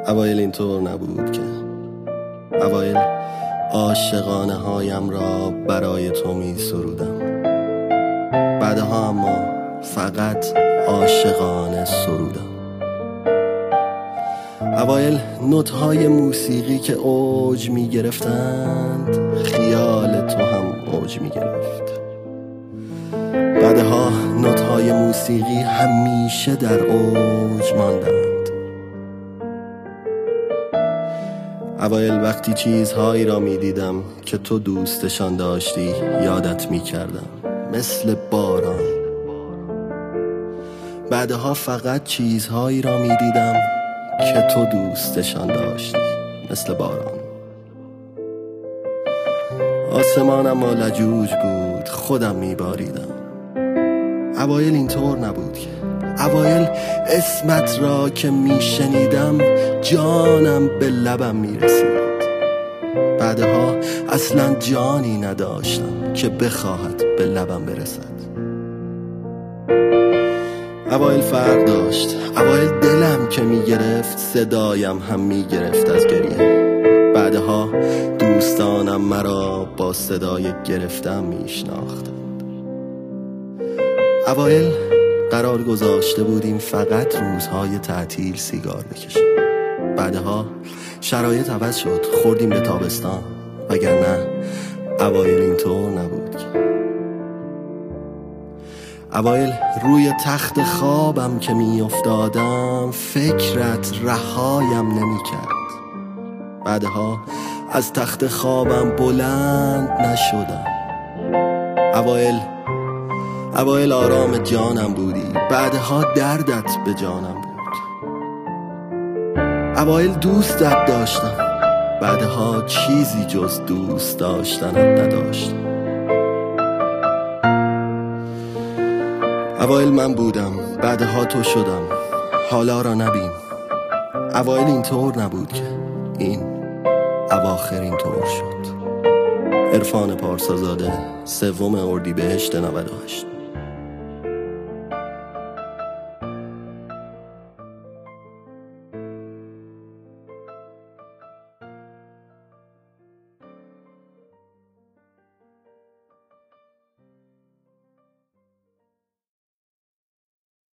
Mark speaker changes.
Speaker 1: اوایل اینطور نبود که اوایل عاشقانه هایم را برای تو می سرودم، بعدها اما فقط عاشقانه سرودم. اوایل نوت‌های موسیقی که اوج می گرفتند، خیال تو هم اوج می گرفت. بعدها نوت‌های موسیقی همیشه در اوج ماندند. اوایل وقتی چیزهایی را می دیدم که تو دوستشان داشتی یادت می کردم مثل باران. بعدها فقط چیزهایی را می دیدم که تو دوستشان داشتی مثل باران. آسمانم لجوج بود، خودم می باریدم. اوایل اینطور نبود که اوایل اسمت را که می شنیدم جانم به لبم می رسید. بعدها اصلا جانی نداشتم که بخواهد به لبم برسد. اوایل فرق داشت، اوایل دلم که می گرفت صدایم هم می گرفت از گریه. بعدها دوستانم مرا با صدای گرفتم می شناختند. اوایل قرار گذاشته بودیم فقط روزهای تعطیل سیگار بکشیم. بعدها شرایط عوض شد، خوردیم به تابستان. وگرنه اوایل اینطور نبود که اوایل روی تخت خوابم که می افتادم فکرت رهایم نمی کرد. بعدها از تخت خوابم بلند نشدم. اوایل آرام جانم بودی، بعدها دردت به جانم بود. اوایل دوستت داشتم، بعدها چیزی جز دوست داشتنت نداشتم. اوایل من بودم، بعدها تو شدم، حالا را نبین. اوایل اینطور نبود که این اواخر اینطور شد. عرفان پارسازاده، 3 اردیبهشت 98.